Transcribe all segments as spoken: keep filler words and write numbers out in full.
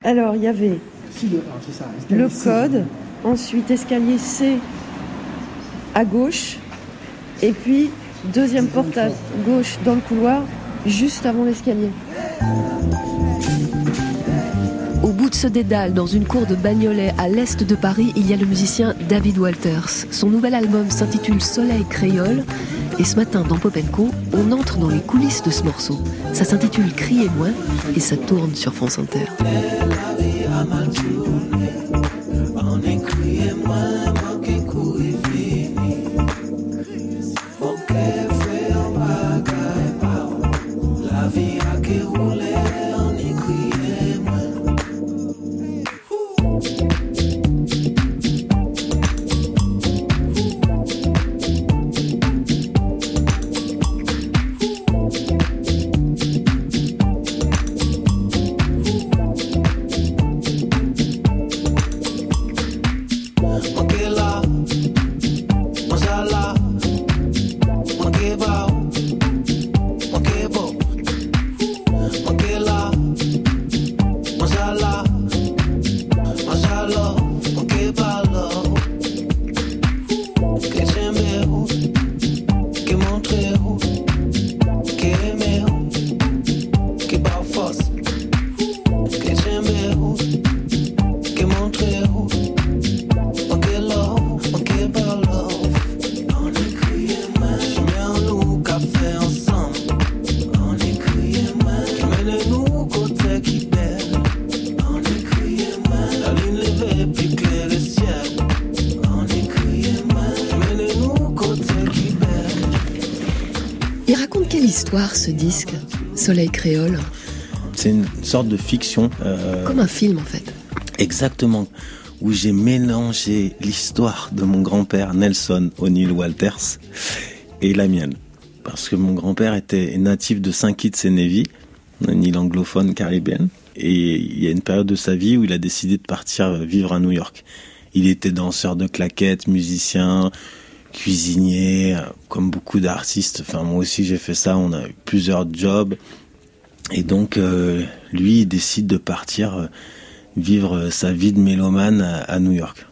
Alors, il y avait le code, ensuite escalier C à gauche, et puis deuxième porte à gauche dans le couloir, juste avant l'escalier. Au bout de ce dédale, dans une cour de Bagnolet à l'est de Paris, il y a le musicien David Walters. Son nouvel album s'intitule Soleil Créole. Et ce matin, dans Pop and Co, on entre dans les coulisses de ce morceau. Ça s'intitule Criez-moi et ça tourne sur France Inter. Ce disque, Soleil Créole. C'est une sorte de fiction. Euh, Comme un film en fait. Exactement. Où j'ai mélangé l'histoire de mon grand-père Nelson O'Neill Walters et la mienne. Parce que mon grand-père était natif de Saint Kitts et Nevis, une île anglophone caribéenne. Et il y a une période de sa vie où il a décidé de partir vivre à New York. Il était danseur de claquettes, musicien, cuisinier, comme beaucoup d'artistes. Enfin, moi aussi j'ai fait ça, on a eu plusieurs jobs. Et donc, euh, lui, il décide de partir euh, vivre sa vie de mélomane à, à New York.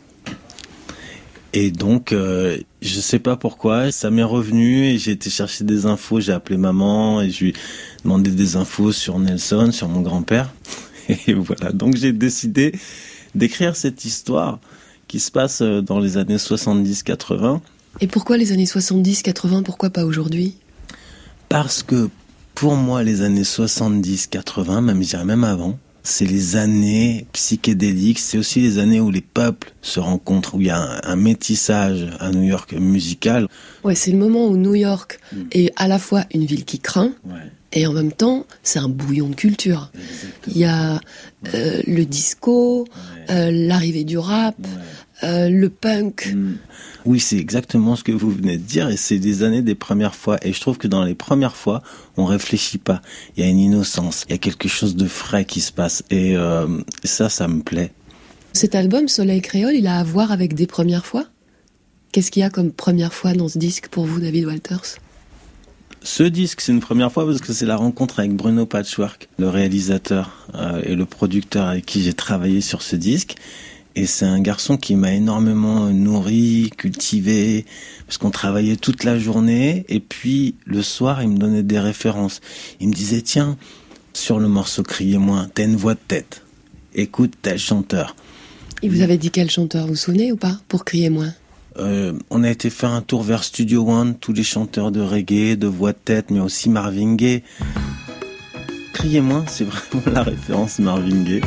Et donc, euh, je sais pas pourquoi, ça m'est revenu et j'ai été chercher des infos, j'ai appelé maman et je lui ai demandé des infos sur Nelson, sur mon grand-père. Et voilà, donc j'ai décidé d'écrire cette histoire qui se passe dans les années soixante-dix quatre-vingts. Et pourquoi les années soixante-dix quatre-vingts, pourquoi pas aujourd'hui ? Parce que pour moi, les années soixante-dix quatre-vingts, même je dirais même avant, c'est les années psychédéliques, c'est aussi les années où les peuples se rencontrent, où il y a un, un métissage à New York musical. Ouais, c'est le moment où New York mmh. est à la fois une ville qui craint, ouais. et en même temps, c'est un bouillon de culture. Exactement. Il y a euh, le disco, ouais. euh, l'arrivée du rap, ouais. euh, le punk. Mmh. Oui, c'est exactement ce que vous venez de dire, et c'est des années des premières fois. Et je trouve que dans les premières fois, on réfléchit pas. Il y a une innocence, il y a quelque chose de frais qui se passe, et euh, ça, ça me plaît. Cet album, Soleil Créole, il a à voir avec des premières fois ? Qu'est-ce qu'il y a comme première fois dans ce disque pour vous, David Walters ? Ce disque, c'est une première fois parce que c'est la rencontre avec Bruno Patchwork, le réalisateur euh, et le producteur avec qui j'ai travaillé sur ce disque. Et c'est un garçon qui m'a énormément nourri, cultivé, parce qu'on travaillait toute la journée. Et puis, le soir, il me donnait des références. Il me disait, tiens, sur le morceau Criez-moi, t'as une voix de tête. Écoute tel chanteur. Il vous avait dit quel chanteur, vous vous souvenez ou pas, pour Criez-moi ? Euh, on a été faire un tour vers Studio One, tous les chanteurs de reggae, de voix de tête, mais aussi Marvin Gaye. Criez-moi, c'est vraiment la référence Marvin Gaye.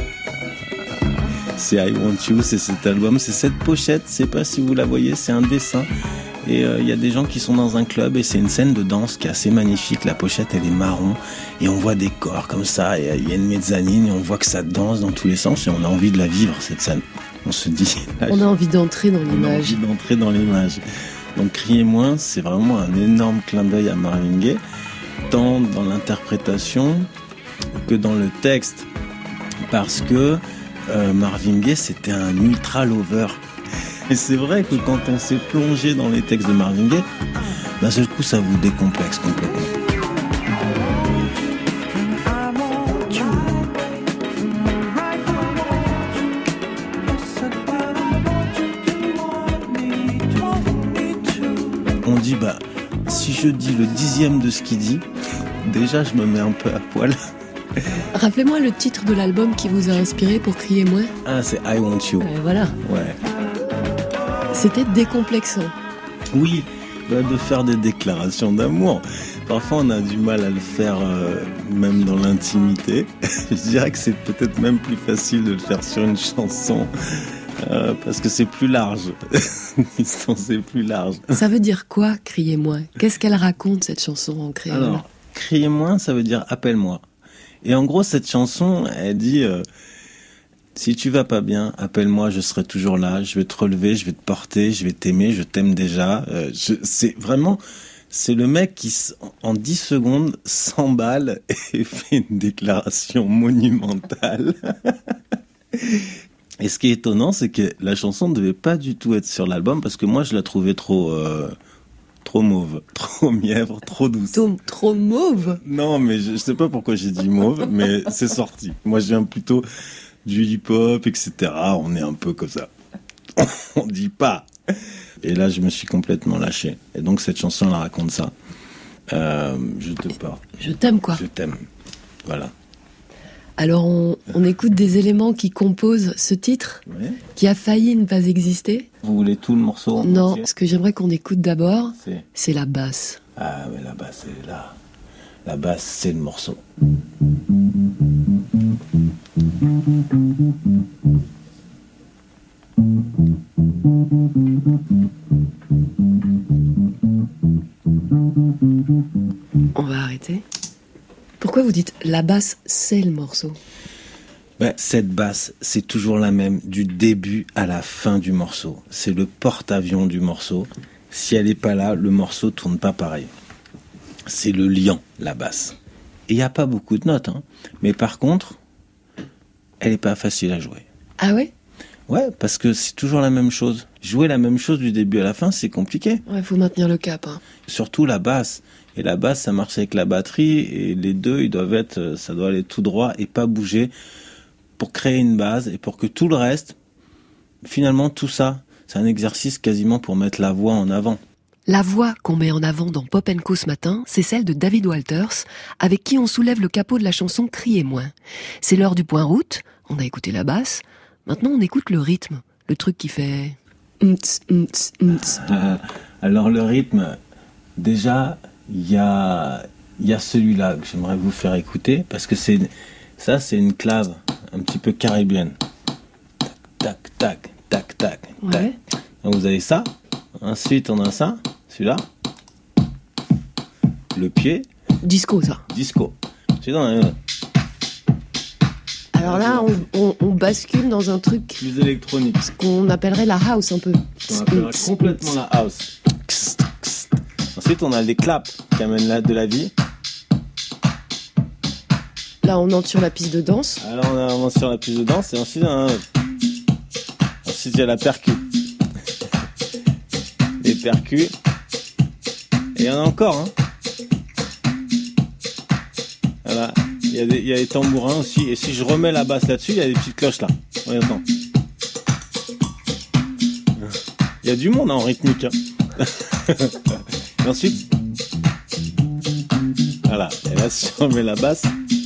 C'est I Want You, c'est cet album, c'est cette pochette, je sais pas si vous la voyez, c'est un dessin. Et il euh, y a des gens qui sont dans un club et c'est une scène de danse qui est assez magnifique. La pochette, elle est marron et on voit des corps comme ça. Il y a une mezzanine et on voit que ça danse dans tous les sens et on a envie de la vivre, cette scène. On se dit... Là, on a envie d'entrer dans l'image. On a envie d'entrer dans l'image. Donc Criez-moi, c'est vraiment un énorme clin d'œil à Marvin Gaye, tant dans l'interprétation que dans le texte. Parce que euh, Marvin Gaye, c'était un ultra lover. Et c'est vrai que quand on s'est plongé dans les textes de Marvin Gaye, d'un seul coup, ça vous décomplexe complètement. dis, bah, si je dis le dixième de ce qu'il dit, déjà je me mets un peu à poil. Rappelez-moi le titre de l'album qui vous a inspiré pour Crier moins. Ah, c'est I Want You. Et voilà. Ouais. C'était décomplexant. Oui, bah, de faire des déclarations d'amour. Parfois, on a du mal à le faire, euh, même dans l'intimité. Je dirais que c'est peut-être même plus facile de le faire sur une chanson, euh, parce que c'est plus large. C'est plus large. Ça veut dire quoi, Crier moins? Qu'est-ce qu'elle raconte, cette chanson en créole? Alors, Crier moins, ça veut dire appelle-moi. Et en gros, cette chanson, elle dit euh, si tu vas pas bien, appelle-moi, je serai toujours là, je vais te relever, je vais te porter, je vais t'aimer, je t'aime déjà. Euh, je, c'est vraiment, c'est le mec qui, en dix secondes, s'emballe et fait une déclaration monumentale. Et ce qui est étonnant, c'est que la chanson ne devait pas du tout être sur l'album, parce que moi, je la trouvais trop... Euh, Trop mauve, trop mièvre, trop douce. Trop, trop mauve? Non, mais je, je sais pas pourquoi j'ai dit mauve, mais c'est sorti. Moi, je viens plutôt du hip-hop, et cetera. On est un peu comme ça. On dit pas. Et là, je me suis complètement lâché. Et donc, cette chanson, elle raconte ça. Euh, je te porte. Je t'aime, quoi. Je t'aime. Voilà. Alors, on, on écoute des éléments qui composent ce titre, Oui. qui a failli ne pas exister. Vous voulez tout le morceau en Non, entier? ce que j'aimerais qu'on écoute d'abord, C'est... c'est la basse. Ah, mais la basse, elle est là. La basse, c'est le morceau. On va arrêter. Pourquoi vous dites la basse, c'est le morceau? Ben, cette basse, c'est toujours la même, du début à la fin du morceau. C'est le porte-avions du morceau. Si elle n'est pas là, le morceau tourne pas pareil. C'est le liant, la basse. Et il n'y a pas beaucoup de notes, hein. Mais par contre, elle n'est pas facile à jouer. Ah ouais? Ouais, parce que c'est toujours la même chose. Jouer la même chose du début à la fin, c'est compliqué. Ouais, faut maintenir le cap, hein. Surtout la basse. Et la basse, ça marche avec la batterie, et les deux, ils doivent être, ça doit aller tout droit et pas bouger pour créer une base et pour que tout le reste, finalement, tout ça, c'est un exercice quasiment pour mettre la voix en avant. La voix qu'on met en avant dans Pop and Co ce matin, c'est celle de David Walters, avec qui on soulève le capot de la chanson Crier moins. C'est l'heure du point route, on a écouté la basse, maintenant on écoute le rythme, le truc qui fait... Mts, mts, mts. Euh, alors le rythme, déjà, il y a, y a celui-là que j'aimerais vous faire écouter, parce que c'est, ça c'est une clave un petit peu caribéenne. Tac, tac, tac, tac, tac. Ouais. Donc vous avez ça, ensuite on a ça, celui-là, le pied, Disco, ça. disco. Ensuite on a Alors là, on, on, on bascule dans un truc plus électronique. qu'on appellerait la house un peu. On appellera complètement la house. Ensuite, on a les claps qui amènent là de la vie. Là, on entre sur la piste de danse. Alors, on avance sur la piste de danse et ensuite, on a... ensuite il y a la percu. Les percus. Et il y en a encore, hein. Voilà. Il y a des, il y a des tambourins aussi. Et si je remets la basse là-dessus, il y a des petites cloches là. Ouais, attends. Il y a du monde hein, en rythmique. Hein. Et ensuite, voilà. Et là, si je remets la basse,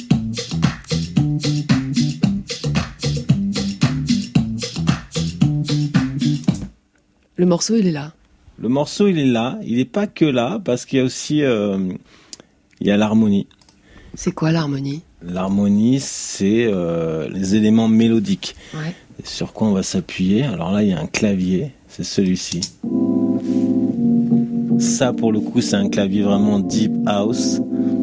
Le morceau, il est là. le morceau, il est là. Il n'est pas que là, parce qu'il y a aussi, euh, il y a l'harmonie. C'est quoi l'harmonie? L'harmonie, c'est euh, les éléments mélodiques. Ouais. Et sur quoi on va s'appuyer? Alors là, il y a un clavier, c'est celui-ci. Ça, pour le coup, c'est un clavier vraiment deep house.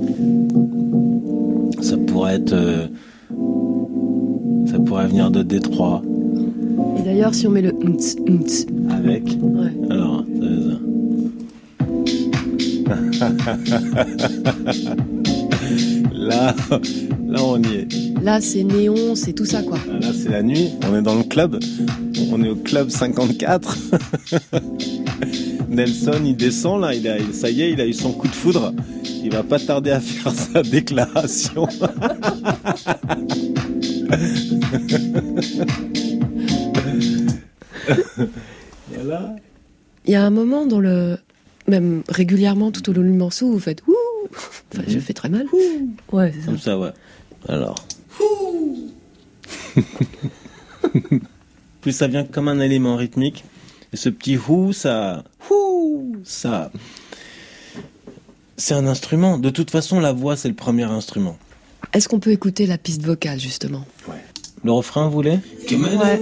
Ça pourrait être, euh, ça pourrait venir de Détroit. Et d'ailleurs, si on met le ntz, ntz, Avec. ouais. Alors, ça, ça. Là, là, on y est. Là, c'est néon, c'est tout ça, quoi. Là, c'est la nuit. On est dans le club. On est au club cinquante-quatre. Nelson, il descend là. Il a, ça y est, il a eu son coup de foudre. Il va pas tarder à faire sa déclaration. Voilà. Il y a un moment dans le même régulièrement tout au long du morceau, vous faites ouh. Enfin, mm-hmm. je fais très mal. Ouh. Ouais, c'est ça. Comme ça, ouais. Alors. Plus ça vient comme un élément rythmique. Et ce petit ouh, ça, ouh, ça, c'est un instrument. De toute façon, la voix, c'est le premier instrument. Est-ce qu'on peut écouter la piste vocale, justement ? Ouais. Le refrain, vous voulez ? Ouais.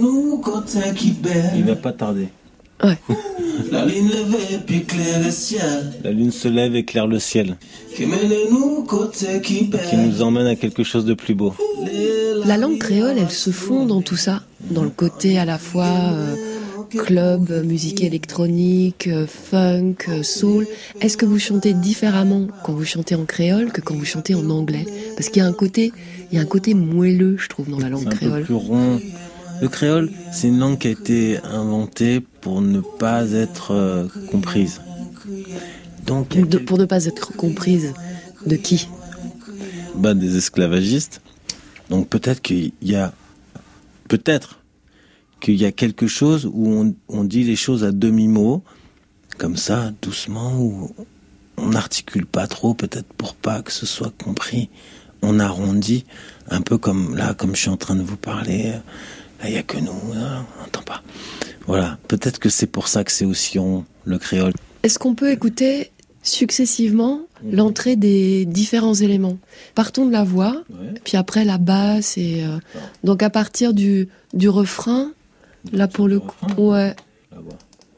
Il va pas tarder. Ouais. La lune levée puis éclaire le ciel. La lune se lève, éclaire le ciel. Qui nous côté qui Qui nous emmène à quelque chose de plus beau. La langue créole, elle se fond dans tout ça, dans le côté à la fois euh, club, musique électronique, euh, funk, euh, soul. Est-ce que vous chantez différemment quand vous chantez en créole que quand vous chantez en anglais ? Parce qu'il y a un côté, il y a un côté moelleux, je trouve, dans la langue c'est un créole. peu plus rond. Le créole, c'est une langue qui a été inventée pour ne pas être euh, comprise. Donc, de, pour ne pas être comprise de qui ? Bah, des esclavagistes. Donc peut-être qu'il y a, peut-être qu'il y a quelque chose où on, on dit les choses à demi-mot, comme ça, doucement, où on n'articule pas trop, peut-être pour pas que ce soit compris. On arrondit, un peu comme là, comme je suis en train de vous parler. Là, il n'y a que nous, là, on n'entend pas. Voilà, peut-être que c'est pour ça que c'est aussi rond, le créole. Est-ce qu'on peut écouter successivement l'entrée des différents éléments ? Partons de la voix, ouais. Puis après la basse, et euh, donc à partir du, du refrain, du là pour le coup, ouais. La voix.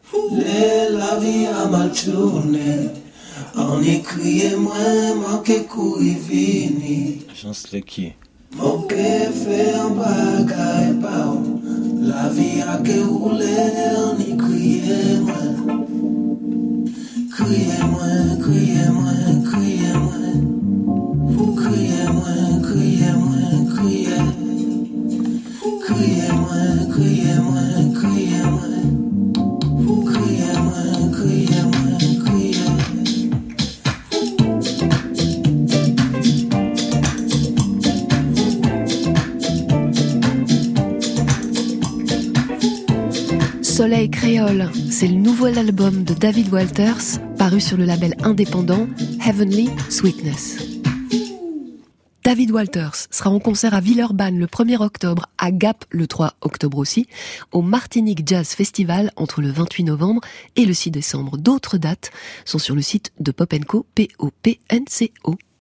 La vie a mal tourné, on écrit moins, manque courir fini. Chance le qui. Mon fait en bagaille pas. La vie a que roulé, on écrit moins. Criez-moi, criez-moi, criez-moi. Criez-moi, criez-moi, criez. Criez-moi, criez-moi, criez-moi. Criez-moi, criez-moi, criez. Soleil créole, c'est le nouvel album de David Walters, paru sur le label indépendant Heavenly Sweetness. David Walters sera en concert à Villeurbanne le premier octobre, à Gap le trois octobre aussi, au Martinique Jazz Festival entre le vingt-huit novembre et le six décembre. D'autres dates sont sur le site de Pop and Co, P O P N C O.